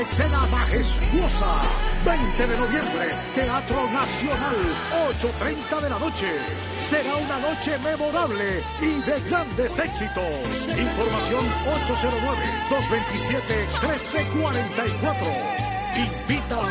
Escena majestuosa, 20 de noviembre, Teatro Nacional, 8:30 de la noche. Será una noche memorable y de grandes éxitos. Información 809-227-1344. Invita.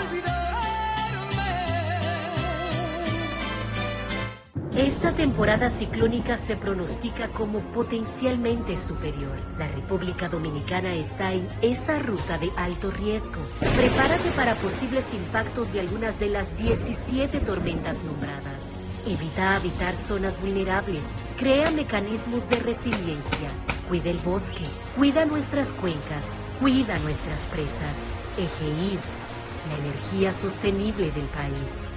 Esta temporada ciclónica se pronostica como potencialmente superior. La República Dominicana está en esa ruta de alto riesgo. Prepárate para posibles impactos de algunas de las 17 tormentas nombradas. Evita habitar zonas vulnerables. Crea mecanismos de resiliencia. Cuida el bosque. Cuida nuestras cuencas. Cuida nuestras presas. EGID, la energía sostenible del país.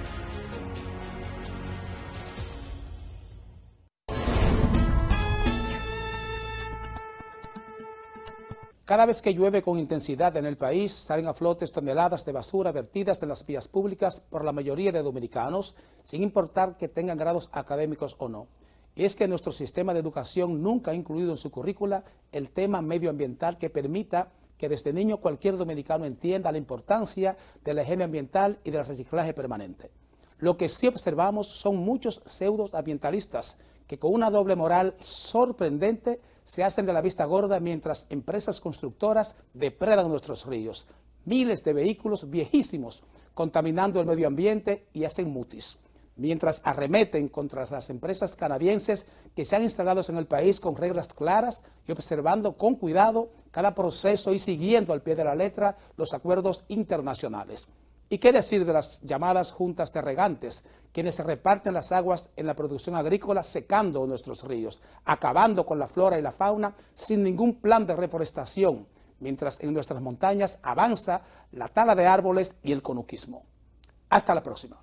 Cada vez que llueve con intensidad en el país, salen a flote toneladas de basura vertidas en las vías públicas por la mayoría de dominicanos, sin importar que tengan grados académicos o no. Y es que nuestro sistema de educación nunca ha incluido en su currícula el tema medioambiental que permita que desde niño cualquier dominicano entienda la importancia de la higiene ambiental y del reciclaje permanente. Lo que sí observamos son muchos pseudoambientalistas que con una doble moral sorprendente se hacen de la vista gorda mientras empresas constructoras depredan nuestros ríos. Miles de vehículos viejísimos contaminando el medio ambiente y hacen mutis, mientras arremeten contra las empresas canadienses que se han instalado en el país con reglas claras y observando con cuidado cada proceso y siguiendo al pie de la letra los acuerdos internacionales. ¿Y qué decir de las llamadas juntas de regantes, quienes se reparten las aguas en la producción agrícola secando nuestros ríos, acabando con la flora y la fauna sin ningún plan de reforestación, mientras en nuestras montañas avanza la tala de árboles y el conuquismo? Hasta la próxima.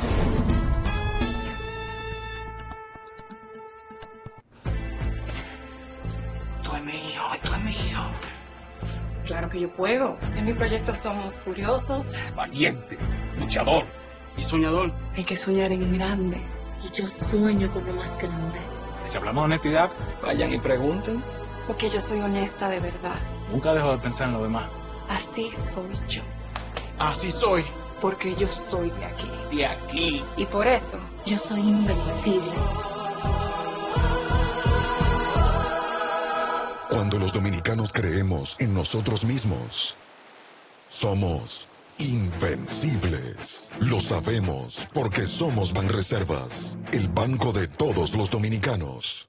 Tú es mío, tú es mío. Claro que yo puedo. En mi proyecto somos curiosos, Valiente, luchador y soñador. Hay que soñar en grande. y yo sueño con lo más grande. Si hablamos de honestidad, Vayan y pregunten. Porque yo soy honesta de verdad. nunca dejo de pensar en lo demás. Así soy yo. Así soy. Porque yo soy de aquí. De aquí. Y por eso yo soy invencible. Cuando los dominicanos creemos en nosotros mismos, somos invencibles. Lo sabemos porque somos Banreservas, el banco de todos los dominicanos.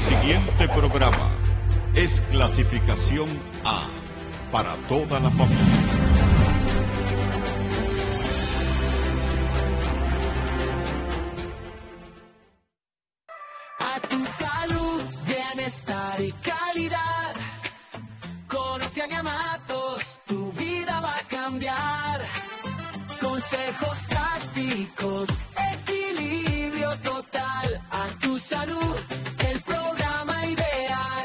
siguiente programa es clasificación A para toda la familia. A tu salud, bienestar y calidad. Conoce a Niamatos, tu vida va a cambiar. Consejos prácticos, equilibrio total. A tu salud, el programa ideal.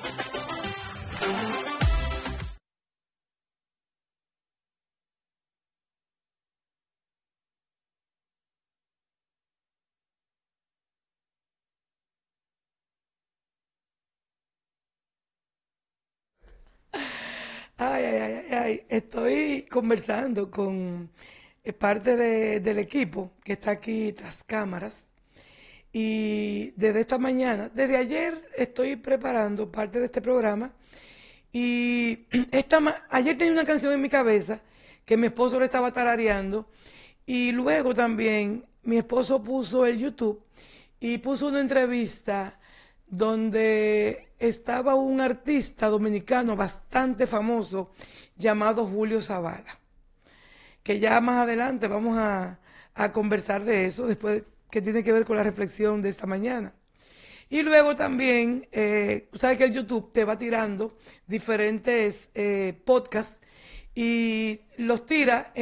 Estoy conversando con parte del equipo que está aquí tras cámaras y desde esta mañana, desde ayer estoy preparando parte de este programa y ayer tenía una canción en mi cabeza que mi esposo le estaba tarareando y luego también mi esposo puso el YouTube y puso una entrevista donde estaba un artista dominicano bastante famoso llamado Julio Zavala, que ya más adelante vamos a conversar de eso, después que tiene que ver con la reflexión de esta mañana. Y luego también, sabes que el YouTube te va tirando diferentes podcasts y los tira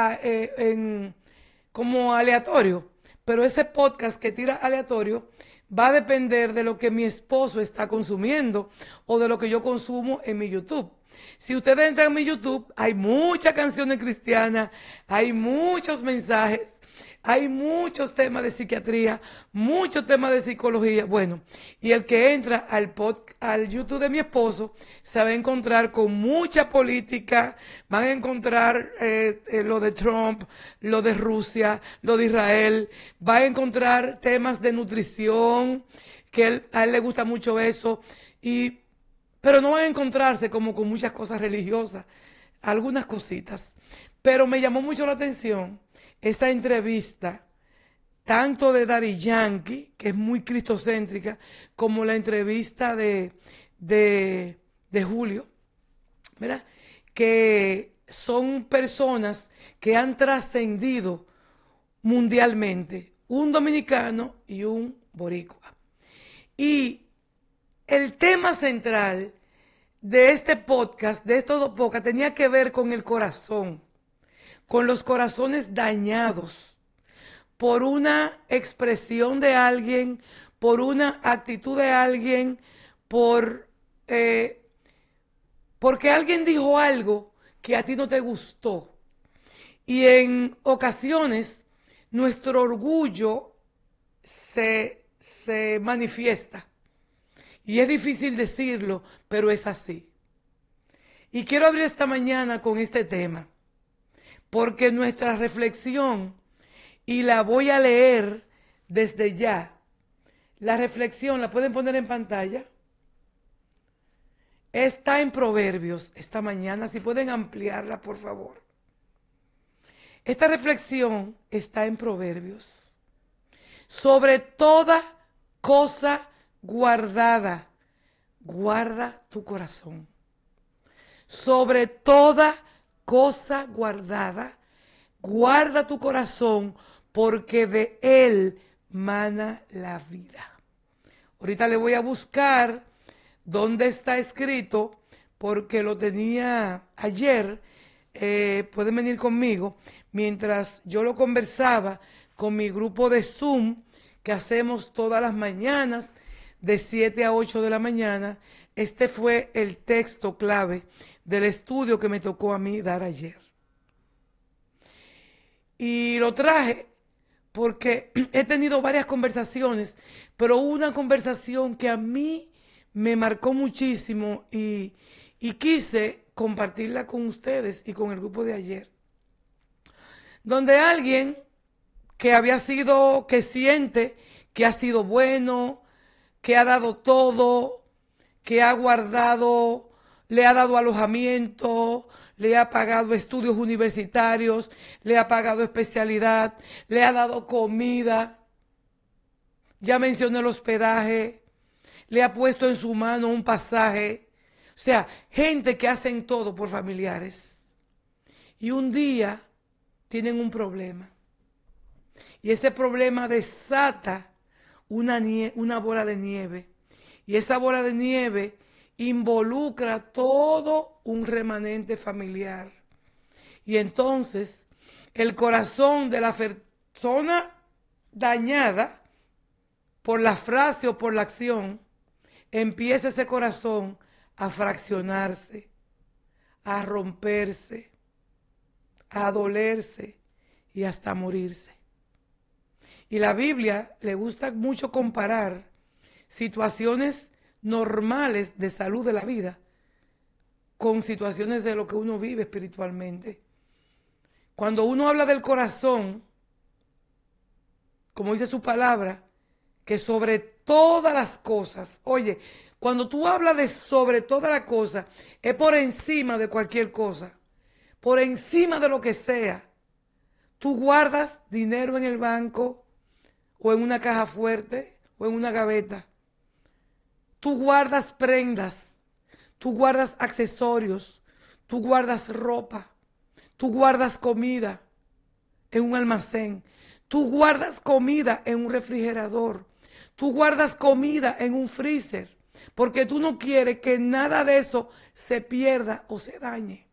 como aleatorio, pero ese podcast que tira aleatorio va a depender de lo que mi esposo está consumiendo o de lo que yo consumo en mi YouTube. Si ustedes entran en mi YouTube, hay muchas canciones cristianas, hay muchos mensajes, hay muchos temas de psiquiatría, muchos temas de psicología. Bueno, y el que entra al YouTube de mi esposo se va a encontrar con mucha política, van a encontrar lo de Trump, lo de Rusia, lo de Israel, va a encontrar temas de nutrición, que a él le gusta mucho eso, pero no van a encontrarse como con muchas cosas religiosas, algunas cositas. Pero me llamó mucho la atención esa entrevista, tanto de Daddy Yankee, que es muy cristocéntrica, como la entrevista de Julio, ¿verdad? Que son personas que han trascendido mundialmente, un dominicano y un boricua. Y el tema central de este podcast, de estos dos podcasts, tenía que ver con el corazón, con los corazones dañados por una expresión de alguien, por una actitud de alguien, porque alguien dijo algo que a ti no te gustó. Y en ocasiones nuestro orgullo se manifiesta. Y es difícil decirlo, pero es así. Y quiero abrir esta mañana con este tema, porque nuestra reflexión, y la voy a leer desde ya, la reflexión, la pueden poner en pantalla, está en Proverbios esta mañana, si pueden ampliarla por favor. Esta reflexión está en Proverbios. Sobre toda cosa guardada, guarda tu corazón. Sobre toda cosa guardada, guarda tu corazón, porque de él mana la vida. Ahorita le voy a buscar dónde está escrito, porque lo tenía ayer. Pueden venir conmigo mientras yo lo conversaba con mi grupo de Zoom que hacemos todas las mañanas de 7 a 8 de la mañana. Este fue el texto clave del estudio que me tocó a mí dar ayer. Y lo traje porque he tenido varias conversaciones, pero una conversación que a mí me marcó muchísimo y quise compartirla con ustedes y con el grupo de ayer. Donde alguien que siente que ha sido bueno, que ha dado todo, que ha guardado, le ha dado alojamiento, le ha pagado estudios universitarios, le ha pagado especialidad, le ha dado comida, ya mencioné el hospedaje, le ha puesto en su mano un pasaje. O sea, gente que hacen todo por familiares. Y un día tienen un problema. Y ese problema desata una bola de nieve. Y esa bola de nieve involucra todo un remanente familiar. Y entonces el corazón de la persona dañada por la frase o por la acción, empieza ese corazón a fraccionarse, a romperse, a dolerse y hasta morirse. Y la Biblia le gusta mucho comparar situaciones normales de salud de la vida con situaciones de lo que uno vive espiritualmente. Cuando uno habla del corazón, como dice su palabra, que sobre todas las cosas, oye, cuando tú hablas de sobre todas las cosas, es por encima de cualquier cosa, por encima de lo que sea. Tú guardas dinero en el banco, o en una caja fuerte, o en una gaveta. Tú guardas prendas, tú guardas accesorios, tú guardas ropa, tú guardas comida en un almacén, tú guardas comida en un refrigerador, tú guardas comida en un freezer, porque tú no quieres que nada de eso se pierda o se dañe.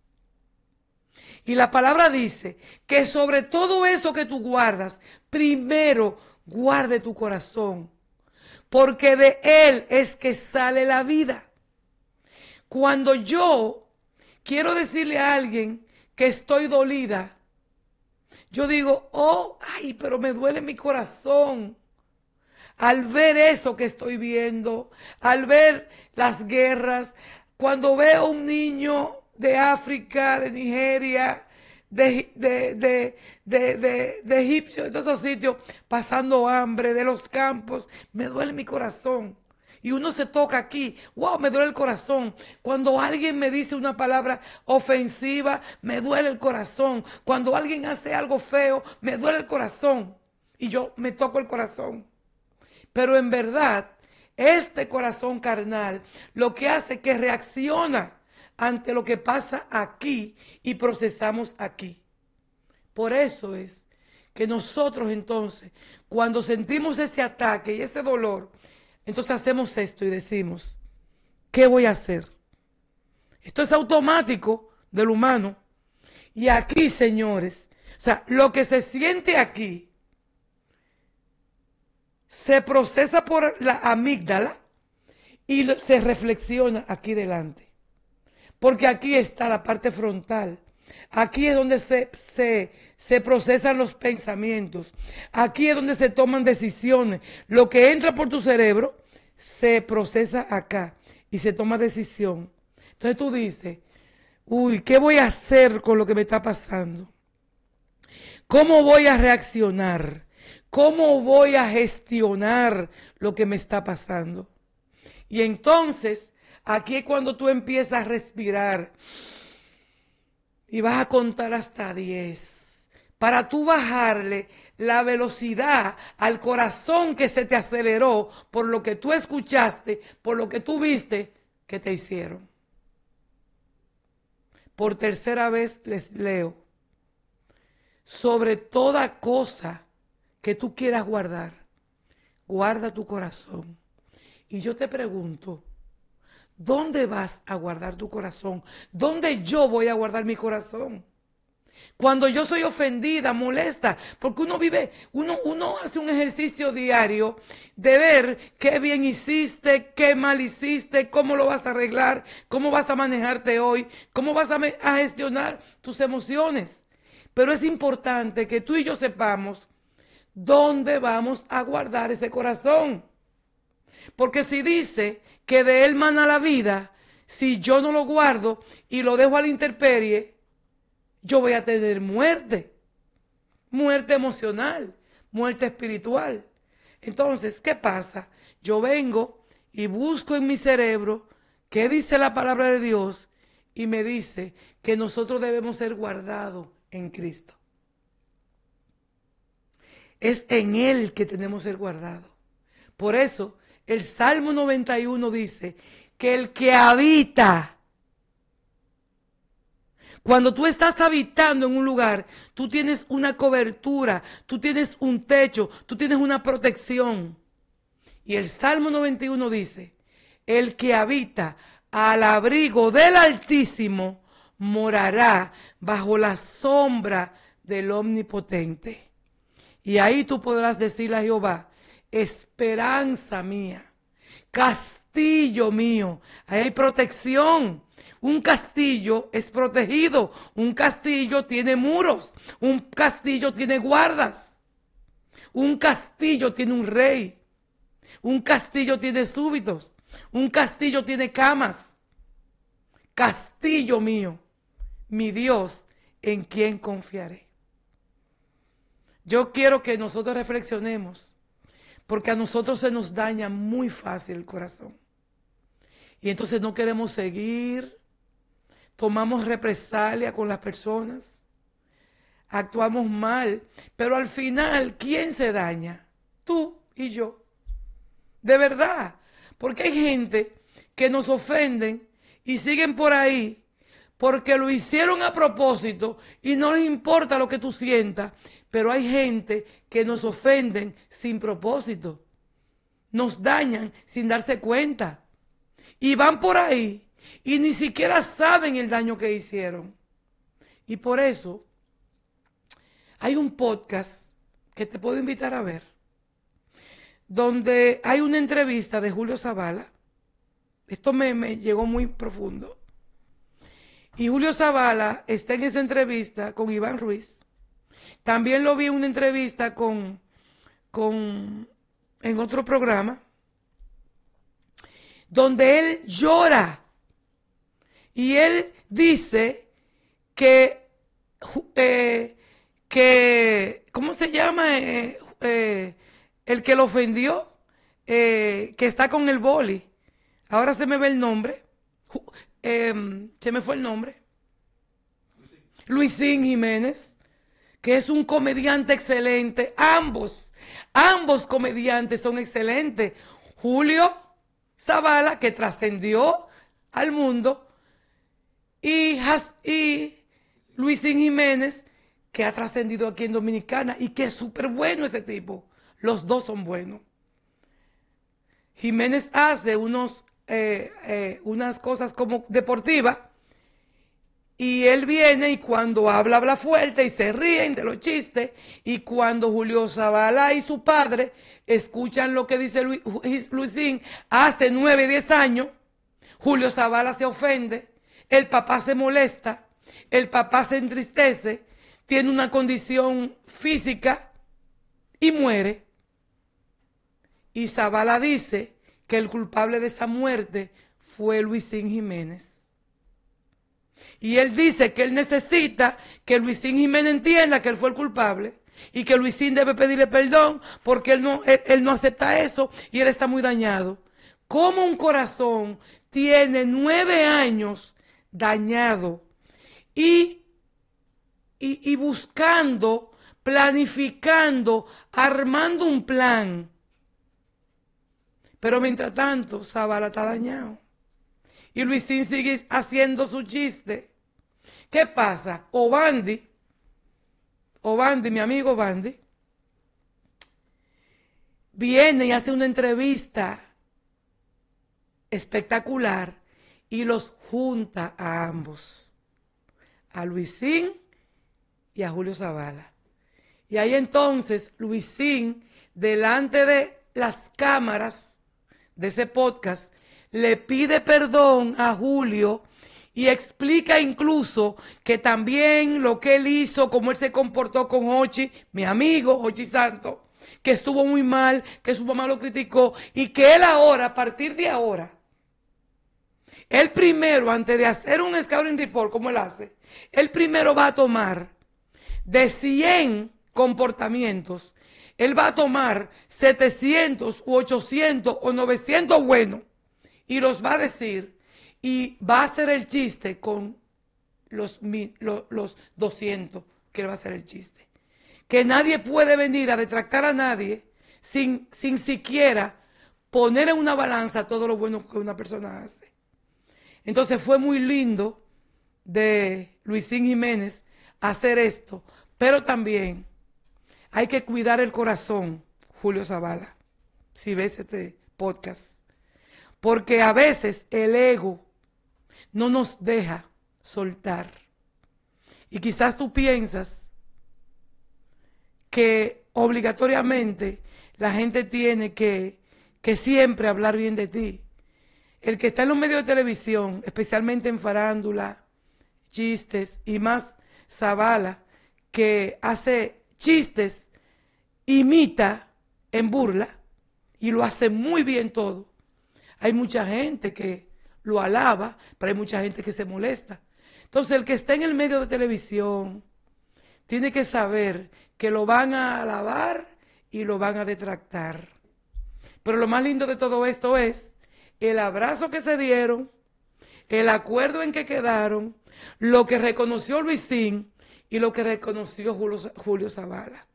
Y la palabra dice que sobre todo eso que tú guardas, primero guarde tu corazón, porque de él es que sale la vida. Cuando yo quiero decirle a alguien que estoy dolida, yo digo, oh, ay, pero me duele mi corazón. Al ver eso que estoy viendo, al ver las guerras, cuando veo un niño de África, de Nigeria, de Egipcio, de todos esos sitios, pasando hambre, de los campos, me duele mi corazón. Y uno se toca aquí, wow, me duele el corazón. Cuando alguien me dice una palabra ofensiva, me duele el corazón. Cuando alguien hace algo feo, me duele el corazón. Y yo me toco el corazón. Pero en verdad, este corazón carnal lo que hace es que reacciona ante lo que pasa aquí y procesamos aquí. Por eso es que nosotros entonces, cuando sentimos ese ataque y ese dolor, entonces hacemos esto y decimos, ¿qué voy a hacer? Esto es automático del humano. Y aquí, señores, o sea, lo que se siente aquí se procesa por la amígdala y se reflexiona aquí delante. Porque aquí está la parte frontal. Aquí es donde se procesan los pensamientos. Aquí es donde se toman decisiones. Lo que entra por tu cerebro se procesa acá y se toma decisión. Entonces tú dices, uy, ¿qué voy a hacer con lo que me está pasando? ¿Cómo voy a reaccionar? ¿Cómo voy a gestionar lo que me está pasando? Y entonces, aquí es cuando tú empiezas a respirar y vas a contar hasta 10 para tú bajarle la velocidad al corazón que se te aceleró por lo que tú escuchaste, por lo que tú viste que te hicieron. Por tercera vez les leo. Sobre toda cosa que tú quieras guardar, guarda tu corazón. Y yo te pregunto, ¿dónde vas a guardar tu corazón? ¿Dónde yo voy a guardar mi corazón? Cuando yo soy ofendida, molesta, porque uno hace un ejercicio diario de ver qué bien hiciste, qué mal hiciste, cómo lo vas a arreglar, cómo vas a manejarte hoy, cómo vas a gestionar tus emociones. Pero es importante que tú y yo sepamos dónde vamos a guardar ese corazón. Porque si dice que de él mana la vida, si yo no lo guardo y lo dejo a la intemperie, yo voy a tener muerte. Muerte emocional, muerte espiritual. Entonces, ¿qué pasa? Yo vengo y busco en mi cerebro qué dice la palabra de Dios y me dice que nosotros debemos ser guardados en Cristo. Es en Él que tenemos que ser guardados. Por eso El Salmo 91 dice que el que habita, cuando tú estás habitando en un lugar, tú tienes una cobertura, tú tienes un techo, tú tienes una protección. Y el Salmo 91 dice, el que habita al abrigo del Altísimo morará bajo la sombra del Omnipotente. Y ahí tú podrás decirle a Jehová, esperanza mía, castillo mío. Ahí hay protección. Un castillo es protegido, un castillo tiene muros, un castillo tiene guardas, un castillo tiene un rey, un castillo tiene súbditos, un castillo tiene camas. Castillo mío, mi Dios, en quien confiaré. Yo quiero que nosotros reflexionemos, porque a nosotros se nos daña muy fácil el corazón. Y entonces no queremos seguir, tomamos represalia con las personas, actuamos mal, pero al final, ¿quién se daña? Tú y yo. De verdad, porque hay gente que nos ofenden y siguen por ahí porque lo hicieron a propósito y no les importa lo que tú sientas, pero hay gente que nos ofenden sin propósito, nos dañan sin darse cuenta y van por ahí y ni siquiera saben el daño que hicieron. Y por eso hay un podcast que te puedo invitar a ver, donde hay una entrevista de Julio Zavala. Esto me llegó muy profundo. Y Julio Zavala está en esa entrevista con Iván Ruiz. También lo vi en una entrevista en otro programa, donde él llora. Y él dice que ¿cómo se llama? El que lo ofendió, que está con el boli. Ahora se me ve el nombre. Se me fue el nombre. Luisín Jiménez, que es un comediante excelente. Ambos comediantes son excelentes. Julio Zavala, que trascendió al mundo, y Luisín Jiménez, que ha trascendido aquí en Dominicana y que es súper bueno ese tipo. Los dos son buenos. Jiménez hace unas cosas como deportivas y él viene y cuando habla fuerte y se ríen de los chistes, y cuando Julio Zavala y su padre escuchan lo que dice Luisín hace 9, 10 años, Julio Zavala se ofende, el papá se molesta, el papá se entristece, tiene una condición física y muere. Y Zavala dice que el culpable de esa muerte fue Luisín Jiménez. Y él dice que él necesita que Luisín Jiménez entienda que él fue el culpable y que Luisín debe pedirle perdón porque él no acepta eso y él está muy dañado. ¿Cómo un corazón tiene 9 años dañado y buscando, planificando, armando un plan? Pero mientras tanto, Zavala está dañado. Y Luisín sigue haciendo su chiste. ¿Qué pasa? Obandi, mi amigo Obandi, viene y hace una entrevista espectacular y los junta a ambos, a Luisín y a Julio Zavala. Y ahí entonces Luisín, delante de las cámaras de ese podcast, le pide perdón a Julio y explica incluso que también lo que él hizo, cómo él se comportó con Hochi, mi amigo Hochi Santos, que estuvo muy mal, que su mamá lo criticó y que él ahora, a partir de ahora, él primero, antes de hacer un scouting report como él hace, él primero va a tomar de 100 comportamientos, él va a tomar 700 u 800 o 900 buenos y los va a decir y va a hacer el chiste con los 200 que él va a hacer el chiste. Que nadie puede venir a detractar a nadie sin siquiera poner en una balanza todo lo bueno que una persona hace. Entonces fue muy lindo de Luisín Jiménez hacer esto, pero también hay que cuidar el corazón, Julio Zavala, si ves este podcast, porque a veces el ego no nos deja soltar. Y quizás tú piensas que obligatoriamente la gente tiene que siempre hablar bien de ti. El que está en los medios de televisión, especialmente en farándula, chistes y más, Zavala, que hace chistes, imita en burla y lo hace muy bien todo. Hay mucha gente que lo alaba, pero hay mucha gente que se molesta. Entonces el que está en el medio de televisión tiene que saber que lo van a alabar y lo van a detractar. Pero lo más lindo de todo esto es el abrazo que se dieron, el acuerdo en que quedaron, lo que reconoció Luisín y lo que reconoció Julio Zavala.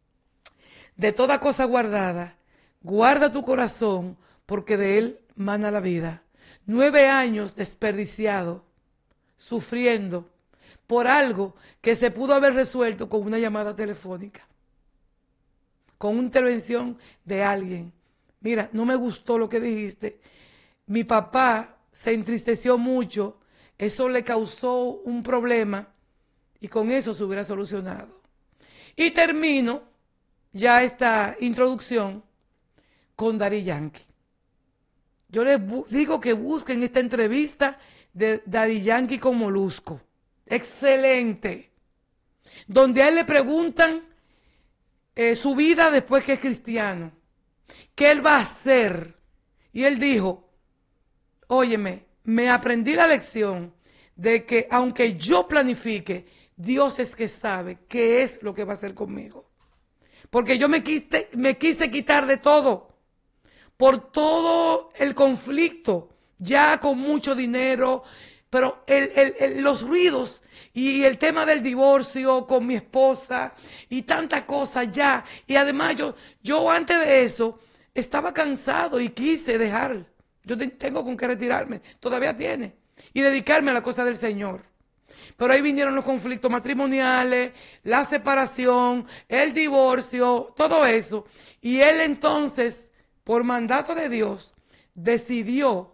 De toda cosa guardada, guarda tu corazón, porque de él mana la vida. 9 años desperdiciados, sufriendo por algo que se pudo haber resuelto con una llamada telefónica, con una intervención de alguien. Mira, no me gustó lo que dijiste. Mi papá se entristeció mucho, eso le causó un problema y con eso se hubiera solucionado. Y termino ya esta introducción con Daddy Yankee. Yo les digo que busquen esta entrevista de Daddy Yankee con Molusco. Excelente. Donde a él le preguntan su vida después que es cristiano. ¿Qué él va a hacer? Y él dijo, óyeme, me aprendí la lección de que aunque yo planifique, Dios es que sabe qué es lo que va a hacer conmigo. Porque yo me quise quitar de todo, por todo el conflicto, ya con mucho dinero, pero los ruidos y el tema del divorcio con mi esposa y tantas cosas ya. Y además yo antes de eso estaba cansado y quise dejar. Yo tengo con qué retirarme, todavía tiene, y dedicarme a la cosa del Señor. Pero ahí vinieron los conflictos matrimoniales, la separación, el divorcio, todo eso. Y él entonces, por mandato de Dios, decidió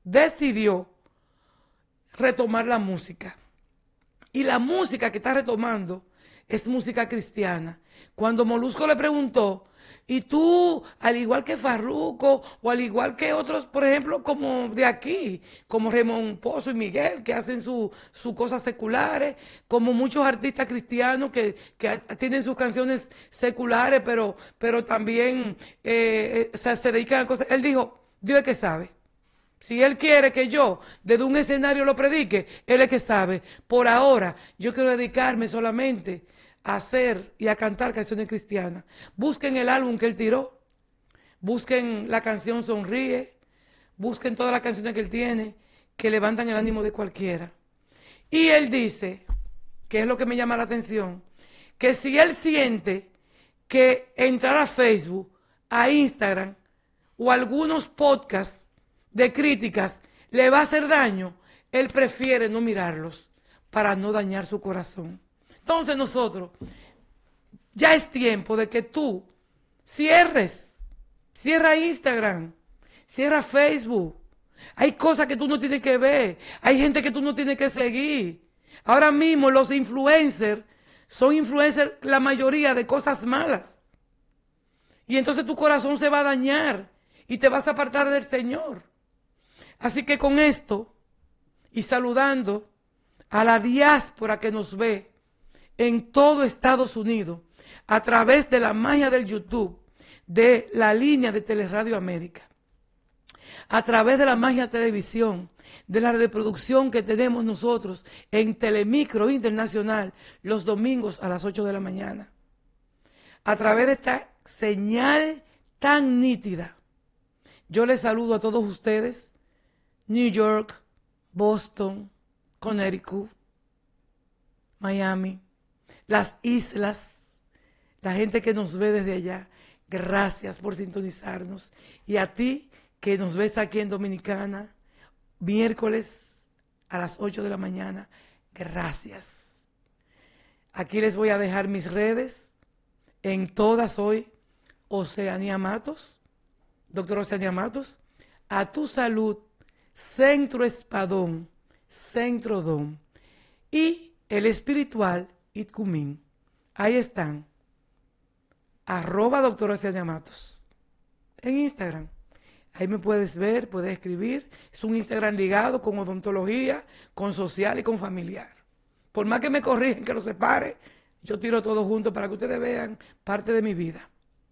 retomar la música. Y la música que está retomando es música cristiana. Cuando Molusco le preguntó, y tú, al igual que Farruko, o al igual que otros, por ejemplo, como de aquí, como Ramón Pozo y Miguel, que hacen sus cosas seculares, como muchos artistas cristianos que tienen sus canciones seculares, pero también se dedican a cosas. Él dijo, Dios es que sabe. Si Él quiere que yo desde un escenario lo predique, Él es que sabe. Por ahora, yo quiero dedicarme solamente a hacer y a cantar canciones cristianas. Busquen el álbum que Él tiró, busquen la canción Sonríe, busquen todas las canciones que Él tiene, que levantan el ánimo de cualquiera. Y Él dice, que es lo que me llama la atención, que si Él siente que entrar a Facebook, a Instagram o a algunos podcasts de críticas le va a hacer daño, él prefiere no mirarlos para no dañar su corazón. Entonces nosotros, ya es tiempo de que tú cierra Instagram, cierra Facebook. Hay cosas que tú no tienes que ver, hay gente que tú no tienes que seguir. Ahora mismo los influencers son influencers la mayoría de cosas malas. Y entonces tu corazón se va a dañar y te vas a apartar del Señor. Así que con esto, y saludando a la diáspora que nos ve en todo Estados Unidos, a través de la magia del YouTube, de la línea de Teleradio América, a través de la magia de televisión, de la reproducción que tenemos nosotros en Telemicro Internacional los domingos a las 8 de la mañana, a través de esta señal tan nítida, yo les saludo a todos ustedes, New York, Boston, Connecticut, Miami, las islas, la gente que nos ve desde allá. Gracias por sintonizarnos. Y a ti que nos ves aquí en Dominicana, miércoles a las 8 de la mañana, gracias. Aquí les voy a dejar mis redes. En todas soy Oceanía Matos, doctora Oceanía Matos. A tu salud, Centro Espadón, Centro Don. Y el espiritual, Itcumín. Ahí están. @doctora Oceanía Matos. En Instagram. Ahí me puedes ver, puedes escribir. Es un Instagram ligado con odontología, con social y con familiar. Por más que me corrigen, que lo separe, yo tiro todo junto para que ustedes vean parte de mi vida.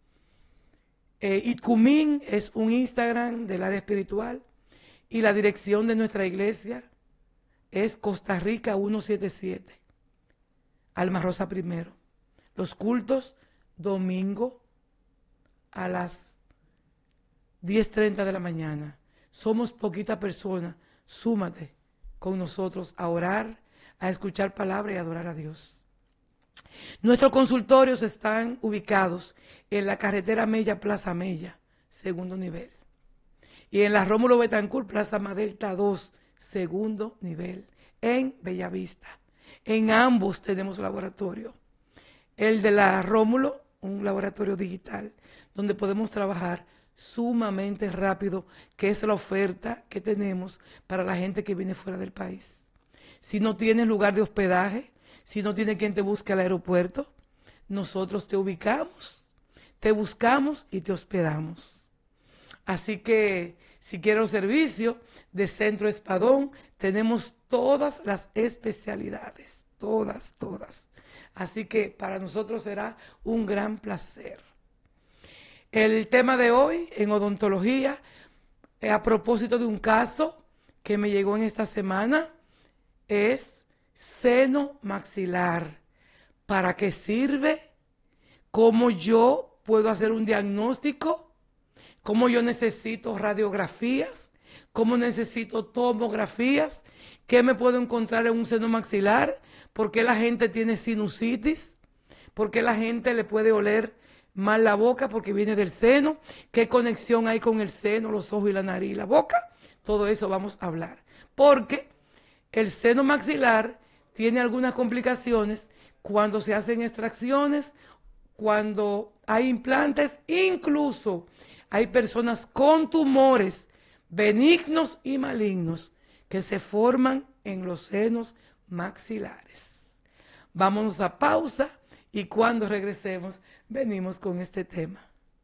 Itcumín es un Instagram del área espiritual y la dirección de nuestra iglesia es Costa Rica 177, Alma Rosa I. Los cultos, domingo a las 10:30 de la mañana. Somos poquitas personas. Súmate con nosotros a orar, a escuchar palabra y a adorar a Dios. Nuestros consultorios están ubicados en la carretera Mella, Plaza Mella, segundo nivel. Y en la Rómulo Betancourt, Plaza Madelta 2, segundo nivel, en Bellavista. En ambos tenemos laboratorio. El de la Rómulo, un laboratorio digital, donde podemos trabajar sumamente rápido, que es la oferta que tenemos para la gente que viene fuera del país. Si no tienes lugar de hospedaje, si no tienes quien te busque al aeropuerto, nosotros te ubicamos, te buscamos y te hospedamos. Así que si quieres un servicio de Centro Espadón, tenemos todas las especialidades, todas. Así que para nosotros será un gran placer. El tema de hoy en odontología, a propósito de un caso que me llegó en esta semana, es seno maxilar. ¿Para qué sirve? ¿Cómo yo puedo hacer un diagnóstico? ¿Cómo yo necesito radiografías? ¿Cómo necesito tomografías? ¿Qué me puedo encontrar en un seno maxilar? ¿Por qué la gente tiene sinusitis? ¿Por qué la gente le puede oler mal la boca porque viene del seno? ¿Qué conexión hay con el seno, los ojos y la nariz y la boca? Todo eso vamos a hablar. Porque el seno maxilar tiene algunas complicaciones cuando se hacen extracciones, cuando hay implantes, incluso hay personas con tumores benignos y malignos que se forman en los senos maxilares. Vámonos a pausa y cuando regresemos venimos con este tema.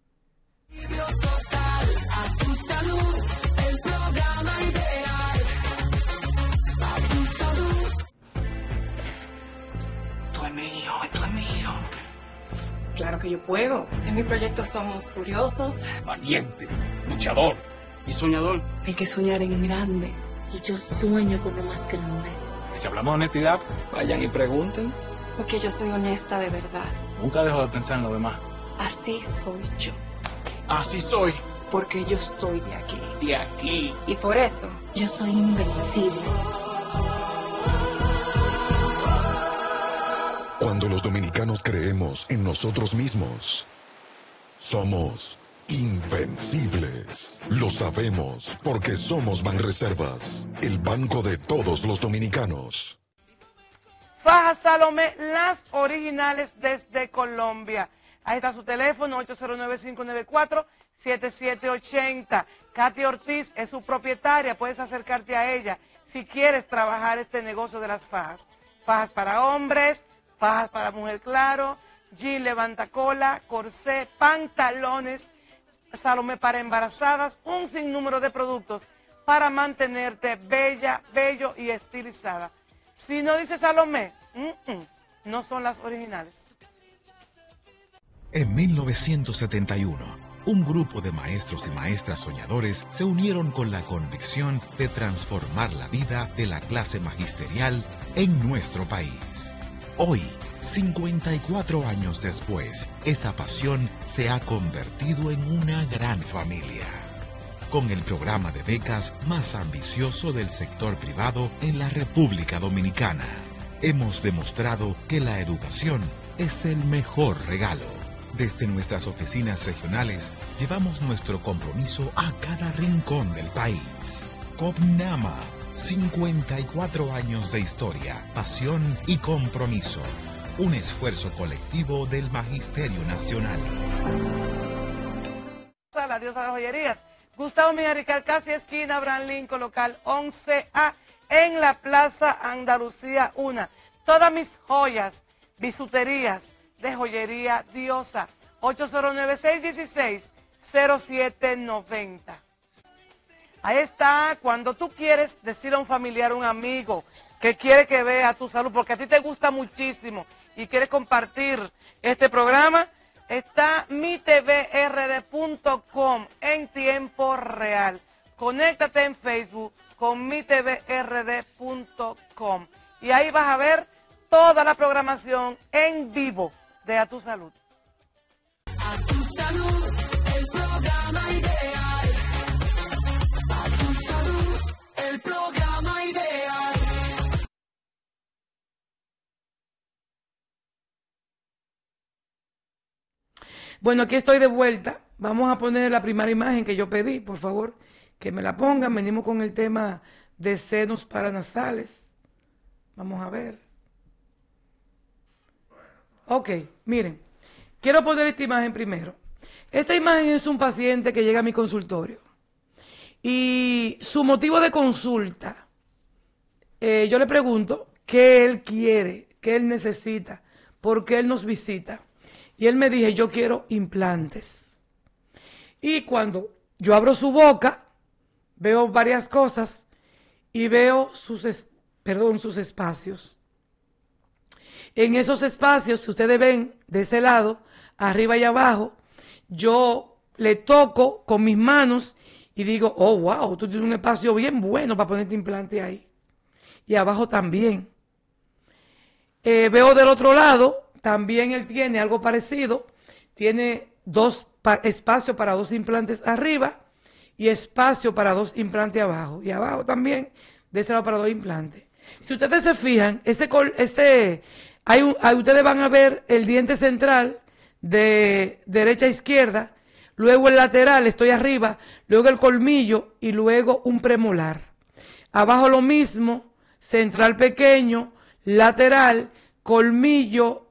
A tu salud, el programa ideal. A tu salud. Tú es mío, tú es mío. Claro que yo puedo. En mi proyecto somos curiosos, Valiente, luchador y soñador. Hay que soñar en grande. y yo sueño con lo más grande. Si hablamos de honestidad, Vayan y pregunten. Porque yo soy honesta de verdad. nunca dejo de pensar en lo demás. Así soy yo. Así soy. Porque yo soy de aquí. De aquí. Y por eso yo soy invencible. Cuando los dominicanos creemos en nosotros mismos, somos invencibles. Lo sabemos porque somos Banreservas, el banco de todos los dominicanos. Fajas Salomé, las originales desde Colombia. Ahí está su teléfono, 809-594-7780. Katy Ortiz es su propietaria, puedes acercarte a ella si quieres trabajar este negocio de las fajas. Fajas para hombres, fajas para mujer claro, jean levantacola, corsé, pantalones, Salomé para embarazadas, un sinnúmero de productos para mantenerte bella, bello y estilizada. Si no dice Salomé, no son las originales. En 1971, un grupo de maestros y maestras soñadores se unieron con la convicción de transformar la vida de la clase magisterial en nuestro país. Hoy, 54 años después, esa pasión se ha convertido en una gran familia. Con el programa de becas más ambicioso del sector privado en la República Dominicana, hemos demostrado que la educación es el mejor regalo. Desde nuestras oficinas regionales, llevamos nuestro compromiso a cada rincón del país. COPNAMA, 54 años de historia, pasión y compromiso. Un esfuerzo colectivo del Magisterio Nacional. La diosa de las joyerías. Gustavo Millarical, casi esquina Abraham Lincoln, local 11A, en la Plaza Andalucía 1. Todas mis joyas, bisuterías de joyería diosa. 809-616-0790. Ahí está, cuando tú quieres decirle a un familiar, un amigo, que quiere que vea tu salud, porque a ti te gusta muchísimo y quieres compartir este programa, está mitverd.com en tiempo real. Conéctate en Facebook con mitverd.com y ahí vas a ver toda la programación en vivo de A Tu Salud. A tu salud, el programa ideal. A tu salud, el programa ideal. Bueno, aquí estoy de vuelta. Vamos a poner la primera imagen que yo pedí, por favor, que me la pongan. Venimos con el tema de senos paranasales. Vamos a ver. Ok, miren. Quiero poner esta imagen primero. Esta imagen es un paciente que llega a mi consultorio. Y su motivo de consulta, yo le pregunto qué él quiere, qué él necesita, por qué él nos visita. Y él me dice, yo quiero implantes. Y cuando yo abro su boca, veo varias cosas y veo sus espacios. En esos espacios, si ustedes ven de ese lado, arriba y abajo, yo le toco con mis manos y digo, oh, wow, tú tienes un espacio bien bueno para ponerte implante ahí. Y abajo también. Veo del otro lado, también él tiene algo parecido. Tiene espacio para 2 implantes arriba y espacio para 2 implantes abajo. Y abajo también, de ese lado para 2 implantes. Si ustedes se fijan, ustedes van a ver el diente central de derecha a izquierda, luego el lateral, estoy arriba, luego el colmillo y luego un premolar. Abajo lo mismo, central pequeño, lateral, colmillo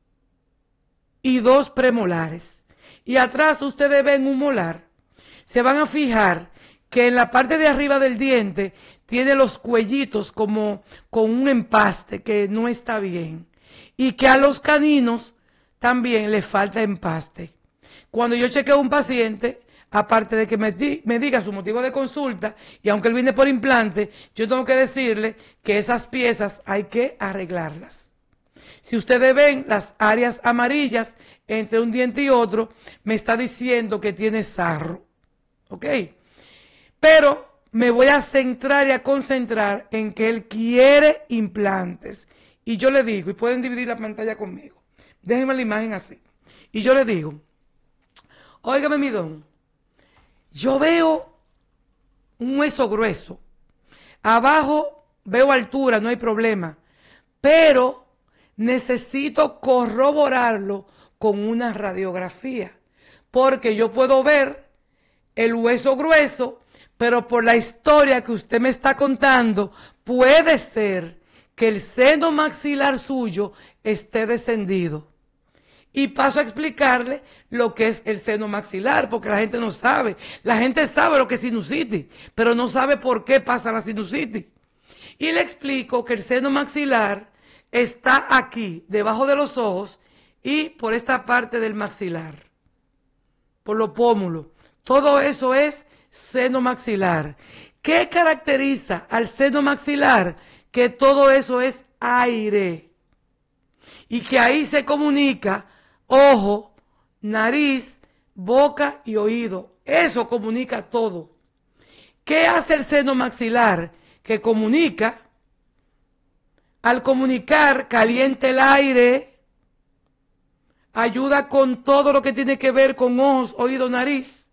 y 2 premolares. Y atrás ustedes ven un molar. Se van a fijar que en la parte de arriba del diente tiene los cuellitos como con un empaste que no está bien. Y que a los caninos también le falta empaste. Cuando yo chequeo a un paciente, aparte de que me diga su motivo de consulta, y aunque él viene por implante, yo tengo que decirle que esas piezas hay que arreglarlas. Si ustedes ven las áreas amarillas entre un diente y otro, me está diciendo que tiene sarro. ¿Ok? Pero me voy a centrar y a concentrar en que él quiere implantes. Y yo le digo, y pueden dividir la pantalla conmigo, déjenme la imagen así. Y yo le digo, óigame mi don, yo veo un hueso grueso, abajo veo altura, no hay problema, pero necesito corroborarlo con una radiografía, porque yo puedo ver el hueso grueso, pero por la historia que usted me está contando, puede ser que el seno maxilar suyo esté descendido. Y paso a explicarle lo que es el seno maxilar, porque la gente no sabe. La gente sabe lo que es sinusitis, pero no sabe por qué pasa la sinusitis. Y le explico que el seno maxilar está aquí, debajo de los ojos, y por esta parte del maxilar, por los pómulos. Todo eso es seno maxilar. ¿Qué caracteriza al seno maxilar? Que todo eso es aire. Y que ahí se comunica ojo, nariz, boca y oído. Eso comunica todo. ¿Qué hace el seno maxilar? Que comunica. Al comunicar, calienta el aire, ayuda con todo lo que tiene que ver con ojos, oído, nariz,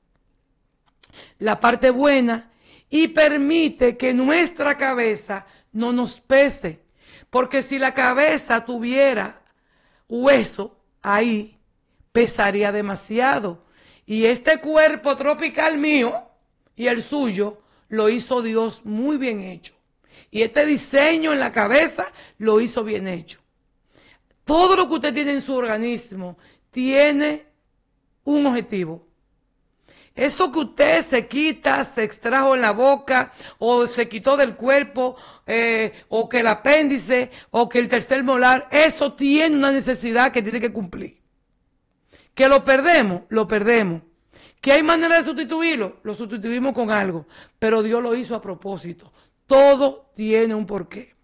la parte buena, y permite que nuestra cabeza no nos pese. Porque si la cabeza tuviera hueso ahí, pesaría demasiado. Y este cuerpo tropical mío y el suyo lo hizo Dios muy bien hecho. Y este diseño en la cabeza lo hizo bien hecho. Todo lo que usted tiene en su organismo tiene un objetivo. Eso que usted se quita, se extrajo en la boca, o se quitó del cuerpo, o que el apéndice, o que el tercer molar, eso tiene una necesidad que tiene que cumplir. Que lo perdemos. Que hay manera de sustituirlo, lo sustituimos con algo. Pero Dios lo hizo a propósito. Todo tiene un porqué.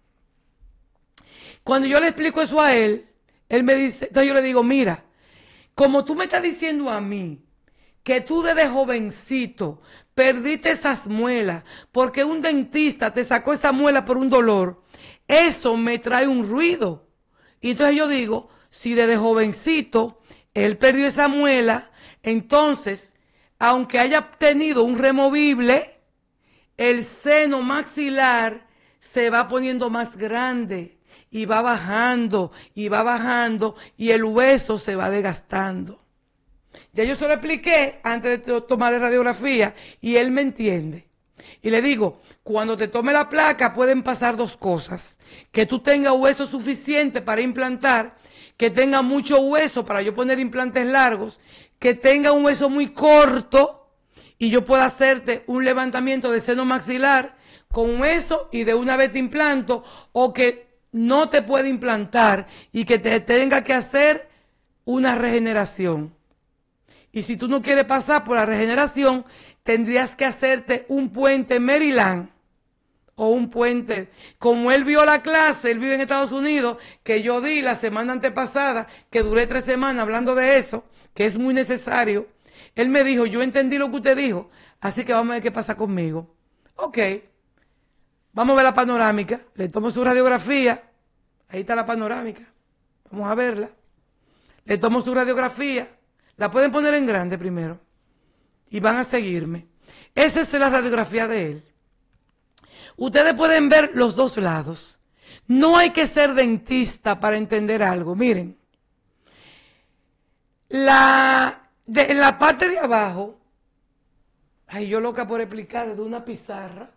Cuando yo le explico eso a él me dice, entonces yo le digo, mira, como tú me estás diciendo a mí, que tú desde jovencito perdiste esas muelas porque un dentista te sacó esa muela por un dolor, eso me trae un ruido. Y entonces yo digo, si desde jovencito él perdió esa muela, entonces, aunque haya tenido un removible, el seno maxilar se va poniendo más grande y va bajando y el hueso se va desgastando. Ya yo se lo expliqué antes de tomar la radiografía y él me entiende. Y le digo, cuando te tome la placa pueden pasar dos cosas. Que tú tengas hueso suficiente para implantar, que tenga mucho hueso para yo poner implantes largos, que tenga un hueso muy corto y yo pueda hacerte un levantamiento de seno maxilar con hueso y de una vez te implanto, o que no te puede implantar y que te tenga que hacer una regeneración. Y si tú no quieres pasar por la regeneración, tendrías que hacerte un puente Maryland o un puente. Como él vio la clase, él vive en Estados Unidos, que yo di la semana antepasada, que duré 3 semanas hablando de eso, que es muy necesario. Él me dijo, yo entendí lo que usted dijo, así que vamos a ver qué pasa conmigo. Ok, vamos a ver la panorámica, le tomo su radiografía, ahí está la panorámica, vamos a verla. Le tomo su radiografía. La pueden poner en grande primero y van a seguirme. Esa es la radiografía de él. Ustedes pueden ver los dos lados. No hay que ser dentista para entender algo. Miren, en la parte de abajo, ay, yo loca por explicar desde una pizarra.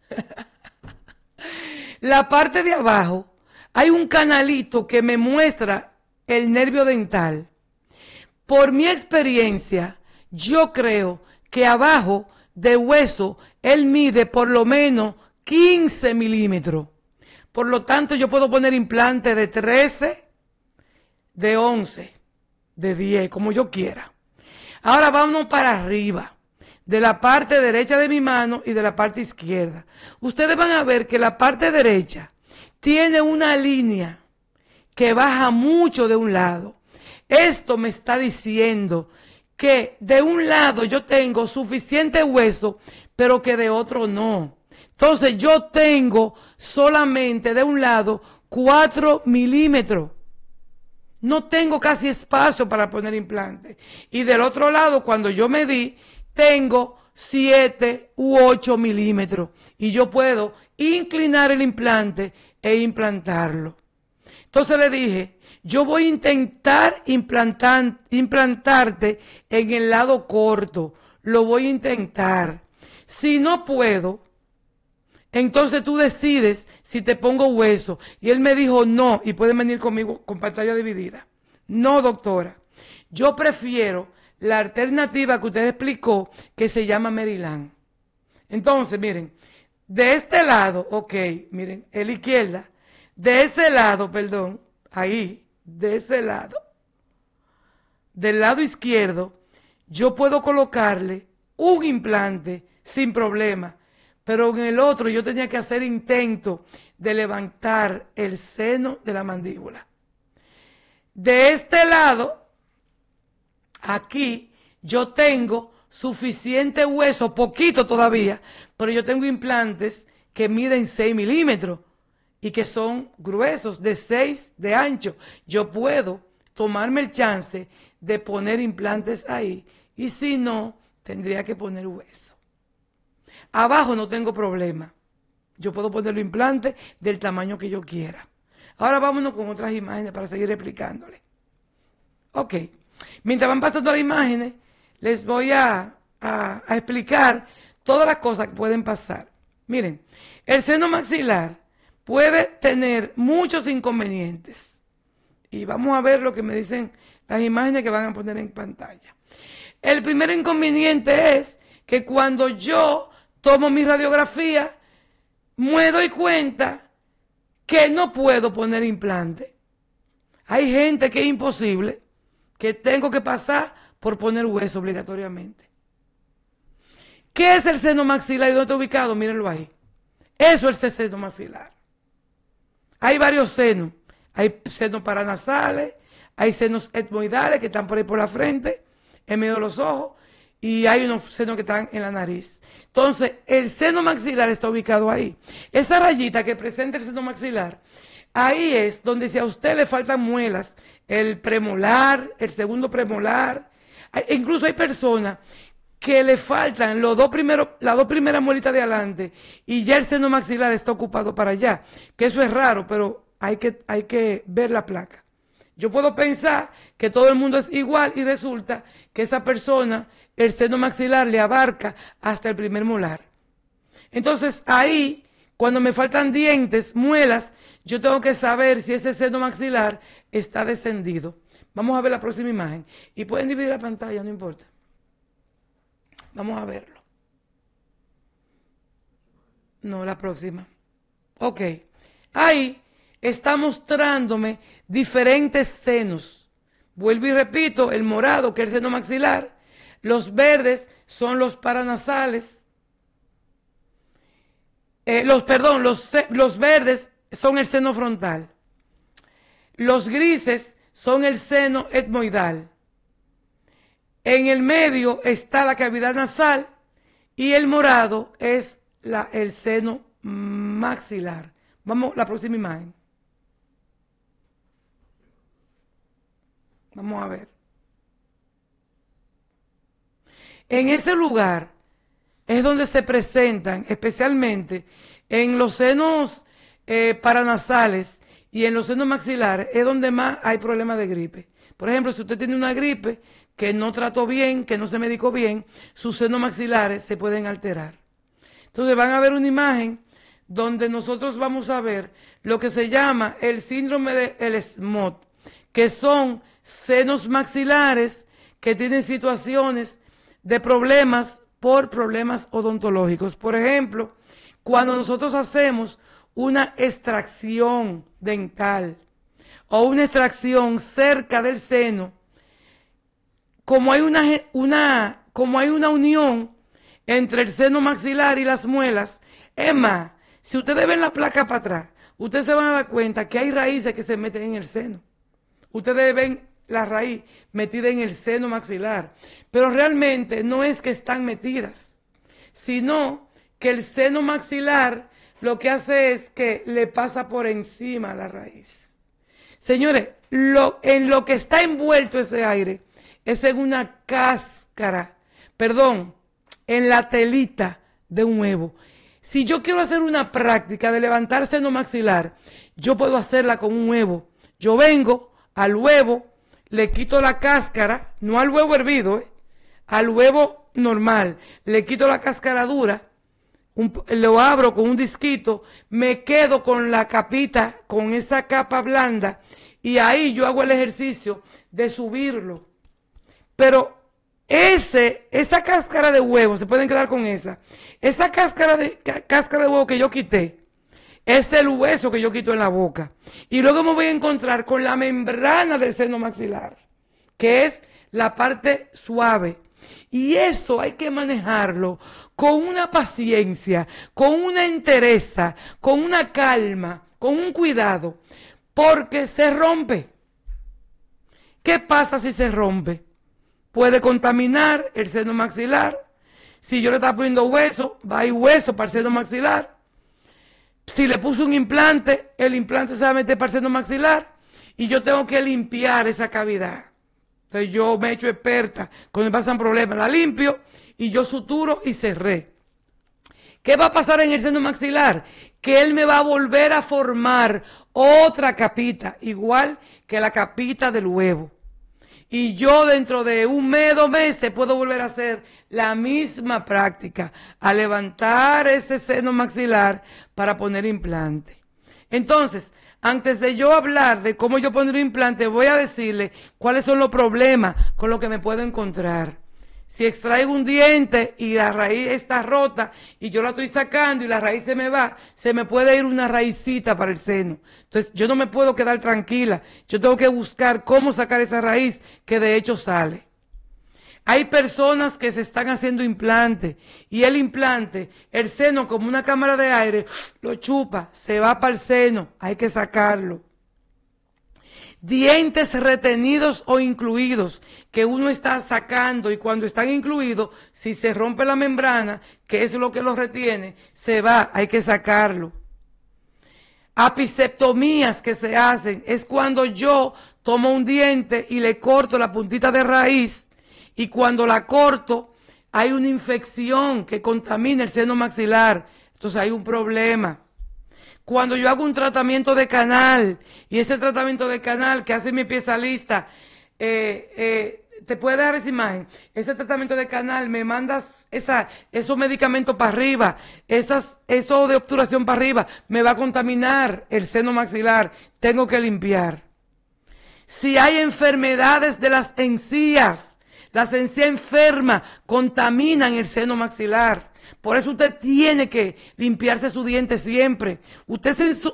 La parte de abajo, hay un canalito que me muestra el nervio dental. Por mi experiencia, yo creo que abajo de hueso, él mide por lo menos 15 milímetros. Por lo tanto, yo puedo poner implantes de 13, de 11, de 10, como yo quiera. Ahora vamos para arriba, de la parte derecha de mi mano y de la parte izquierda. Ustedes van a ver que la parte derecha tiene una línea que baja mucho de un lado. Esto me está diciendo que de un lado yo tengo suficiente hueso, pero que de otro no. Entonces yo tengo solamente de un lado 4 milímetros. No tengo casi espacio para poner implante. Y del otro lado, cuando yo medí, tengo 7 u 8 milímetros. Y yo puedo inclinar el implante e implantarlo. Entonces le dije, yo voy a intentar implantarte en el lado corto. Lo voy a intentar. Si no puedo, entonces tú decides si te pongo hueso. Y él me dijo no, y pueden venir conmigo con pantalla dividida. No, doctora. Yo prefiero la alternativa que usted explicó, que se llama Maryland. Entonces, miren, de este lado, ok, miren, en la izquierda, de ese lado, perdón, ahí, de ese lado, del lado izquierdo, yo puedo colocarle un implante sin problema, pero en el otro yo tenía que hacer intento de levantar el seno de la mandíbula. De este lado, aquí, yo tengo suficiente hueso, poquito todavía, pero yo tengo implantes que miden 6 milímetros y que son gruesos, de 6 de ancho. Yo puedo tomarme el chance de poner implantes ahí, y si no, tendría que poner hueso. Abajo no tengo problema. Yo puedo poner los implantes del tamaño que yo quiera. Ahora vámonos con otras imágenes para seguir explicándole. Ok, Mientras van pasando las imágenes, les voy a explicar todas las cosas que pueden pasar. Miren, el seno maxilar puede tener muchos inconvenientes. Y vamos a ver lo que me dicen las imágenes que van a poner en pantalla. El primer inconveniente es que cuando yo tomo mi radiografía, me doy cuenta que no puedo poner implante. Hay gente que es imposible, que tengo que pasar por poner hueso obligatoriamente. ¿Qué es el seno maxilar y dónde está ubicado? Mírenlo ahí. Eso es el seno maxilar. Hay varios senos. Hay senos paranasales, hay senos etmoidales que están por ahí por la frente, en medio de los ojos, y hay unos senos que están en la nariz. Entonces, el seno maxilar está ubicado ahí. Esa rayita que presenta el seno maxilar, ahí es donde si a usted le faltan muelas, el premolar, el segundo premolar, incluso hay personas que le faltan las dos primeras muelitas de adelante y ya el seno maxilar está ocupado para allá, que eso es raro, pero hay que ver la placa. Yo puedo pensar que todo el mundo es igual y resulta que esa persona, el seno maxilar le abarca hasta el primer molar. Entonces ahí, cuando me faltan dientes, muelas, yo tengo que saber si ese seno maxilar está descendido. Vamos a ver la próxima imagen. Y pueden dividir la pantalla, no importa. Vamos a verlo. No, la próxima. Ok. Ahí está mostrándome diferentes senos. Vuelvo y repito, el morado, que es el seno maxilar. Los verdes son los paranasales. Los verdes son el seno frontal. Los grises son el seno etmoidal. En el medio está la cavidad nasal y el morado es el seno maxilar. Vamos a la próxima imagen. Vamos a ver. En ese lugar es donde se presentan, especialmente en los senos paranasales y en los senos maxilares, es donde más hay problemas de gripe. Por ejemplo, si usted tiene una gripe que no trató bien, que no se medicó bien, sus senos maxilares se pueden alterar. Entonces van a ver una imagen donde nosotros vamos a ver lo que se llama el síndrome de SMOD, que son senos maxilares que tienen situaciones de problemas por problemas odontológicos. Por ejemplo, cuando nosotros hacemos una extracción dental o una extracción cerca del seno, como hay una unión entre el seno maxilar y las muelas, es más, si ustedes ven la placa para atrás, ustedes se van a dar cuenta que hay raíces que se meten en el seno. Ustedes ven la raíz metida en el seno maxilar, pero realmente no es que están metidas, sino que el seno maxilar lo que hace es que le pasa por encima a la raíz. Señores, en lo que está envuelto ese aire es en una cáscara, en la telita de un huevo. Si yo quiero hacer una práctica de levantar seno maxilar, yo puedo hacerla con un huevo. Yo vengo al huevo, le quito la cáscara, no al huevo hervido, al huevo normal, le quito la cáscara dura, lo abro con un disquito, me quedo con la capita, con esa capa blanda, y ahí yo hago el ejercicio de subirlo. Pero esa cáscara de huevo, se pueden quedar con esa cáscara de huevo que yo quité, es el hueso que yo quito en la boca. Y luego me voy a encontrar con la membrana del seno maxilar, que es la parte suave. Y eso hay que manejarlo con una paciencia, con una entereza, con una calma, con un cuidado, porque se rompe. ¿Qué pasa si se rompe? Puede contaminar el seno maxilar. Si yo le estaba poniendo hueso, va a ir hueso para el seno maxilar. Si le puse un implante, el implante se va a meter para el seno maxilar y yo tengo que limpiar esa cavidad. Entonces yo me he hecho experta cuando me pasan problemas, la limpio y yo suturo y cerré. ¿Qué va a pasar en el seno maxilar? Que él me va a volver a formar otra capita, igual que la capita del huevo. y yo dentro de un mes, 2 meses, puedo volver a hacer la misma práctica, a levantar ese seno maxilar para poner implante. Entonces, antes de yo hablar de cómo yo poner un implante, voy a decirle cuáles son los problemas con los que me puedo encontrar. Si extraigo un diente y la raíz está rota y yo la estoy sacando y la raíz se me va, se me puede ir una raicita para el seno. Entonces yo no me puedo quedar tranquila, yo tengo que buscar cómo sacar esa raíz que de hecho sale. Hay personas que se están haciendo implante y el implante, el seno como una cámara de aire, lo chupa, se va para el seno, hay que sacarlo. Dientes retenidos o incluidos que uno está sacando y cuando están incluidos, si se rompe la membrana, que es lo que los retiene, se va, hay que sacarlo. Apisectomías que se hacen es cuando yo tomo un diente y le corto la puntita de raíz y cuando la corto hay una infección que contamina el seno maxilar, entonces hay un problema. Cuando yo hago un tratamiento de canal, y ese tratamiento de canal que hace mi especialista, te puede dar esa imagen, ese tratamiento de canal me mandas esos medicamentos para arriba, eso de obturación para arriba, me va a contaminar el seno maxilar, tengo que limpiar. Si hay enfermedades de las encías enfermas contaminan el seno maxilar. Por eso usted tiene que limpiarse su diente siempre. Usted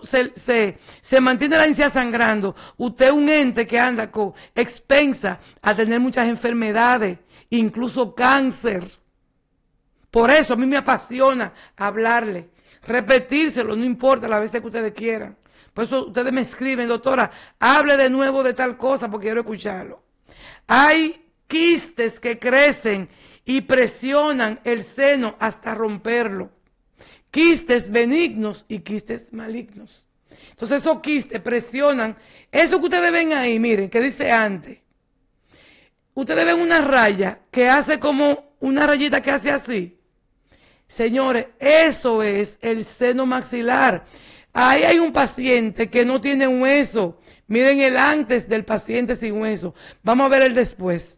se mantiene la encía sangrando. Usted es un ente que anda expensa a tener muchas enfermedades, incluso cáncer. Por eso a mí me apasiona hablarle, repetírselo, no importa las veces que ustedes quieran. Por eso ustedes me escriben, doctora, hable de nuevo de tal cosa porque quiero escucharlo. Hay quistes que crecen y presionan el seno hasta romperlo. Quistes benignos y quistes malignos. Entonces esos quistes presionan. Eso que ustedes ven ahí, miren, que dice antes. Ustedes ven una raya que hace como una rayita que hace así. Señores, eso es el seno maxilar. Ahí hay un paciente que no tiene hueso. Miren el antes del paciente sin hueso. Vamos a ver el después.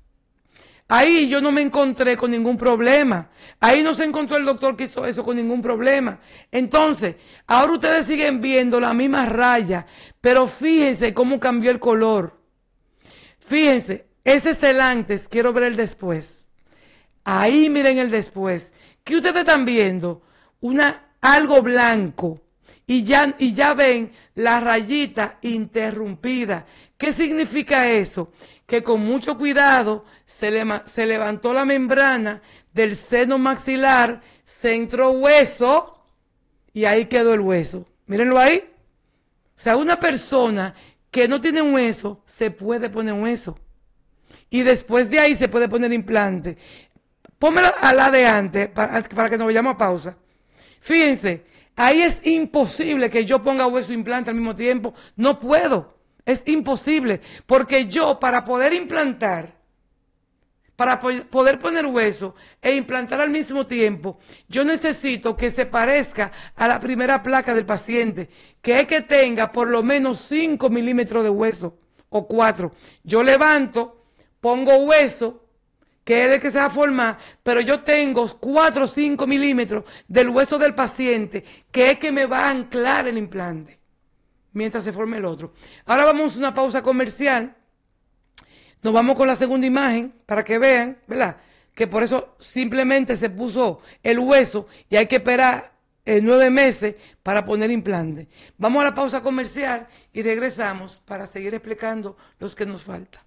Ahí yo no me encontré con ningún problema. Ahí no se encontró el doctor que hizo eso con ningún problema. Entonces, ahora ustedes siguen viendo la misma raya, pero fíjense cómo cambió el color. Fíjense, ese es el antes, quiero ver el después. Ahí miren el después. ¿Qué ustedes están viendo? Algo blanco. Y ya ven la rayita interrumpida. ¿Qué significa eso? Que con mucho cuidado se levantó la membrana del seno maxilar, se entró hueso y ahí quedó el hueso. Mírenlo ahí. O sea, una persona que no tiene un hueso, se puede poner un hueso. Y después de ahí se puede poner implante. Pónmela a la de antes para que nos vayamos a pausa. Fíjense, ahí es imposible que yo ponga hueso e implante al mismo tiempo. No puedo. Es imposible, porque yo para poder implantar, para poder poner hueso e implantar al mismo tiempo, yo necesito que se parezca a la primera placa del paciente, que es que tenga por lo menos 5 milímetros de hueso o 4. Yo levanto, pongo hueso, que es el que se va a formar, pero yo tengo 4 o 5 milímetros del hueso del paciente, que es que me va a anclar el implante mientras se forme el otro. Ahora vamos a una pausa comercial. Nos vamos con la segunda imagen para que vean, ¿verdad? Que por eso simplemente se puso el hueso y hay que esperar 9 meses para poner implante. Vamos a la pausa comercial y regresamos para seguir explicando los que nos falta.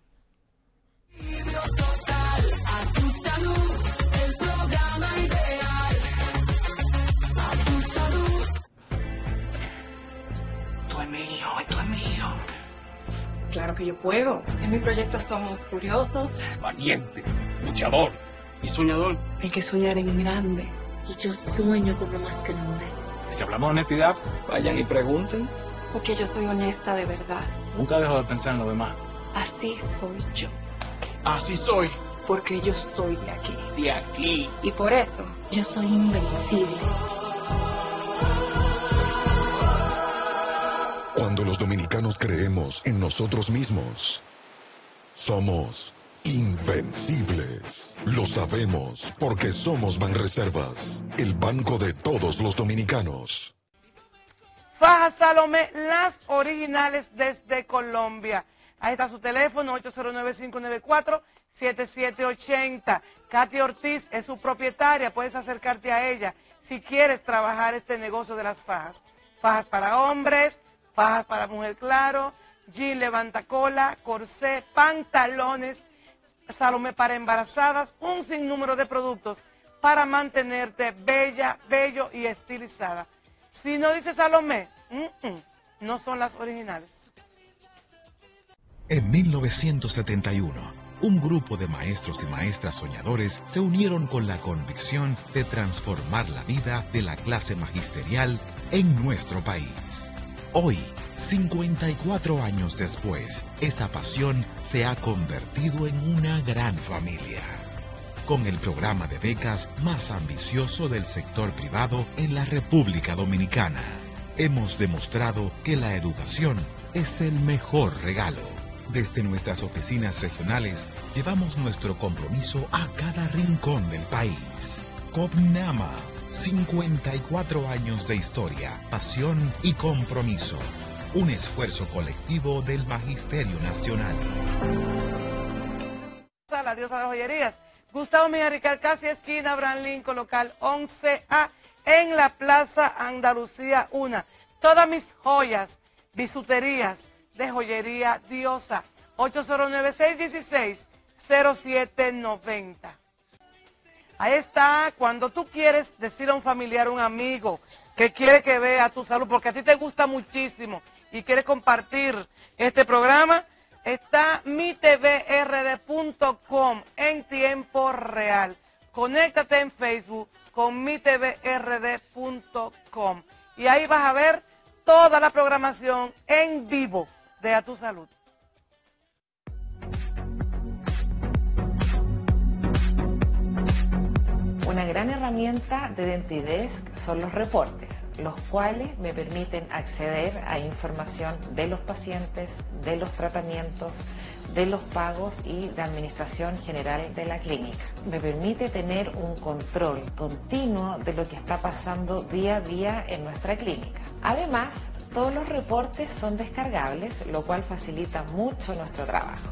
Esto es mío. Claro que yo puedo. En mi proyecto somos curiosos, valiente, luchador y soñador. Hay que soñar en grande. Y yo sueño con lo más grande. Si hablamos de honestidad, Vayan y pregunten. Porque yo soy honesta de verdad. nunca dejo de pensar en lo demás. Así soy yo. Así soy. Porque yo soy de aquí. De aquí. Y por eso yo soy invencible. Cuando los dominicanos creemos en nosotros mismos, Somos invencibles. Lo sabemos porque somos Banreservas, el banco de todos los dominicanos. Fajas Salomé, las originales desde Colombia. Ahí está su teléfono, 809-594-7780. Katy Ortiz es su propietaria, puedes acercarte a ella si quieres trabajar este negocio de las fajas. Fajas para hombres, fajas para mujer claro, jean levantacola, corsé, pantalones, Salomé para embarazadas, un sinnúmero de productos para mantenerte bella, bello y estilizada. Si no dice Salomé, no son las originales. En 1971, un grupo de maestros y maestras soñadores se unieron con la convicción de transformar la vida de la clase magisterial en nuestro país. Hoy, 54 años después, esa pasión se ha convertido en una gran familia. Con el programa de becas más ambicioso del sector privado en la República Dominicana, hemos demostrado que la educación es el mejor regalo. Desde nuestras oficinas regionales, llevamos nuestro compromiso a cada rincón del país. COPNAMA, 54 años de historia, pasión y compromiso. Un esfuerzo colectivo del Magisterio Nacional. La diosa de joyerías, Gustavo Mejía Ricard, casi esquina Abraham Lincoln, local 11A, en la Plaza Andalucía 1. Todas mis joyas, bisuterías de joyería Diosa, 809-616-0790. Ahí está, cuando tú quieres decir a un familiar, un amigo, que quiere que vea tu salud, porque a ti te gusta muchísimo y quieres compartir este programa, está mitverd.com en tiempo real. Conéctate en Facebook con mitverd.com y ahí vas a ver toda la programación en vivo de A Tu Salud. Una gran herramienta de Dentidesk son los reportes, los cuales me permiten acceder a información de los pacientes, de los tratamientos, de los pagos y de administración general de la clínica. Me permite tener un control continuo de lo que está pasando día a día en nuestra clínica. Además, todos los reportes son descargables, lo cual facilita mucho nuestro trabajo.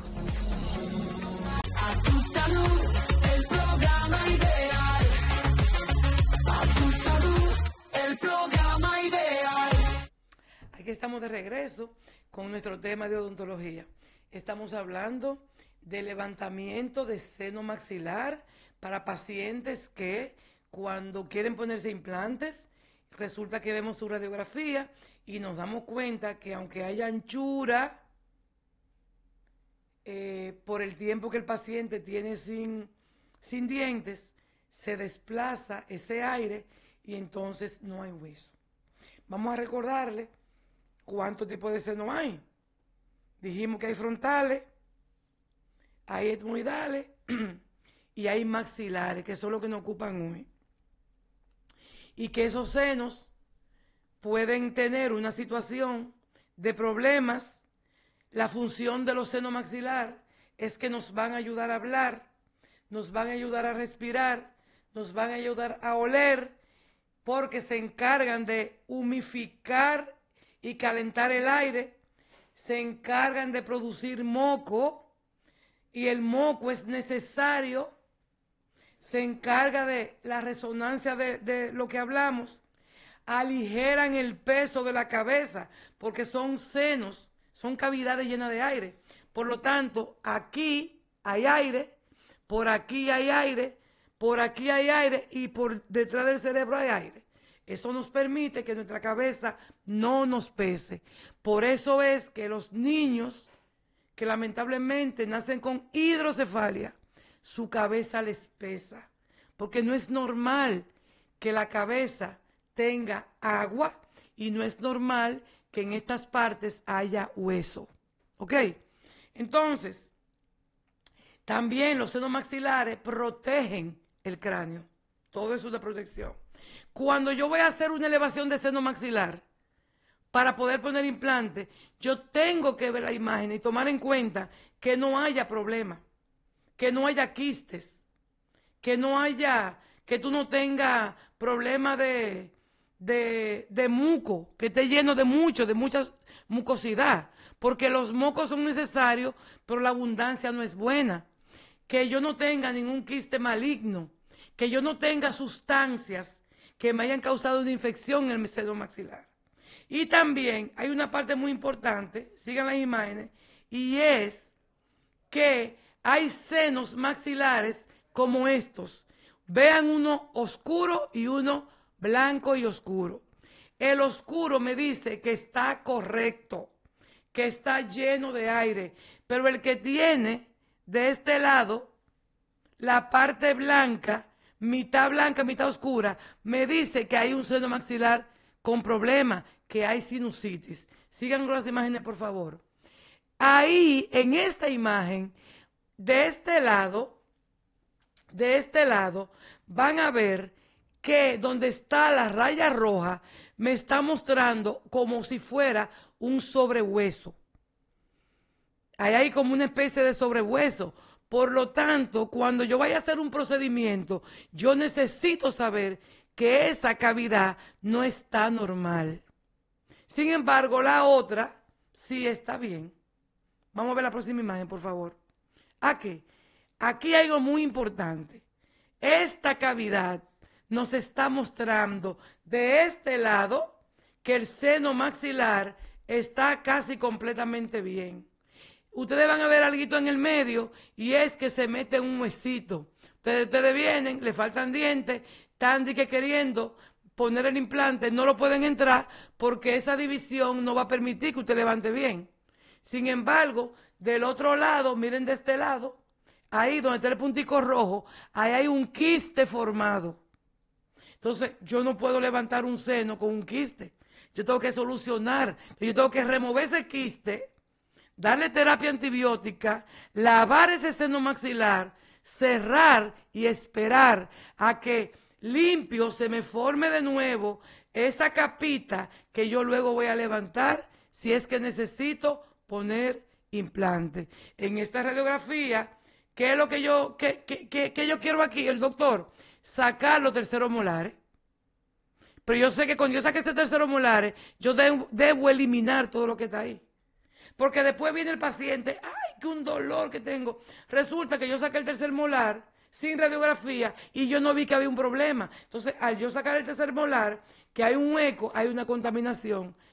A tu salud, el programa ideal. A tu salud, el programa ideal. Aquí estamos de regreso con nuestro tema de odontología. Estamos hablando de levantamiento de seno maxilar para pacientes que cuando quieren ponerse implantes, resulta que vemos su radiografía y nos damos cuenta que aunque haya anchura, por el tiempo que el paciente tiene sin dientes, se desplaza ese aire y entonces no hay hueso. Vamos a recordarle cuántos tipos de seno hay. Dijimos que hay frontales, hay etmoidales y hay maxilares, que son los que nos ocupan hoy. Y que esos senos pueden tener una situación de problemas. La función de los senos maxilar es que nos van a ayudar a hablar, nos van a ayudar a respirar, nos van a ayudar a oler, porque se encargan de humificar y calentar el aire, se encargan de producir moco, y el moco es necesario, se encarga de la resonancia de lo que hablamos, aligeran el peso de la cabeza, porque son senos, son cavidades llenas de aire. Por lo tanto, aquí hay aire, por aquí hay aire, por aquí hay aire y por detrás del cerebro hay aire. Eso nos permite que nuestra cabeza no nos pese. Por eso es que los niños que lamentablemente nacen con hidrocefalia, su cabeza les pesa, porque no es normal que la cabeza tenga agua y no es normal que en estas partes haya hueso. ¿Ok? Entonces, también los senos maxilares protegen el cráneo. Todo eso es de protección. Cuando yo voy a hacer una elevación de seno maxilar, para poder poner implante, yo tengo que ver la imagen y tomar en cuenta que no haya problema, que no haya quistes, que tú no tengas problema de muco, que esté lleno de mucha mucosidad, porque los mocos son necesarios, pero la abundancia no es buena. Que yo no tenga ningún quiste maligno, que yo no tenga sustancias que me hayan causado una infección en el seno maxilar. Y también hay una parte muy importante, sigan las imágenes, y es que hay senos maxilares como estos. Vean uno oscuro y uno blanco y oscuro. El oscuro me dice que está correcto, que está lleno de aire, pero el que tiene de este lado la parte blanca, mitad oscura, me dice que hay un seno maxilar con problemas, que hay sinusitis. Sigan con las imágenes, por favor. Ahí, en esta imagen, de este lado, van a ver que donde está la raya roja, me está mostrando como si fuera un sobrehueso. Ahí hay como una especie de sobrehueso. Por lo tanto, cuando yo vaya a hacer un procedimiento, yo necesito saber que esa cavidad no está normal. Sin embargo, la otra sí está bien. Vamos a ver la próxima imagen, por favor. Aquí hay algo muy importante. Esta cavidad nos está mostrando de este lado que el seno maxilar está casi completamente bien. Ustedes van a ver algo en el medio y es que se mete un huesito. Ustedes vienen, le faltan dientes, están queriendo poner el implante, no lo pueden entrar porque esa división no va a permitir que usted levante bien. Sin embargo, del otro lado, miren de este lado, ahí donde está el puntico rojo, ahí hay un quiste formado. Entonces, yo no puedo levantar un seno con un quiste. Yo tengo que solucionar, yo tengo que remover ese quiste, darle terapia antibiótica, lavar ese seno maxilar, cerrar y esperar a que limpio se me forme de nuevo esa capita que yo luego voy a levantar si es que necesito poner implante. En esta radiografía, ¿qué es lo que yo quiero aquí, el doctor? Sacar los terceros molares. Pero yo sé que cuando yo saque ese tercero molares, yo debo eliminar todo lo que está ahí. Porque después viene el paciente, ¡ay, qué un dolor que tengo! Resulta que yo saqué el tercer molar sin radiografía y yo no vi que había un problema. Entonces, al yo sacar el tercer molar, que hay un hueco, hay una contaminación.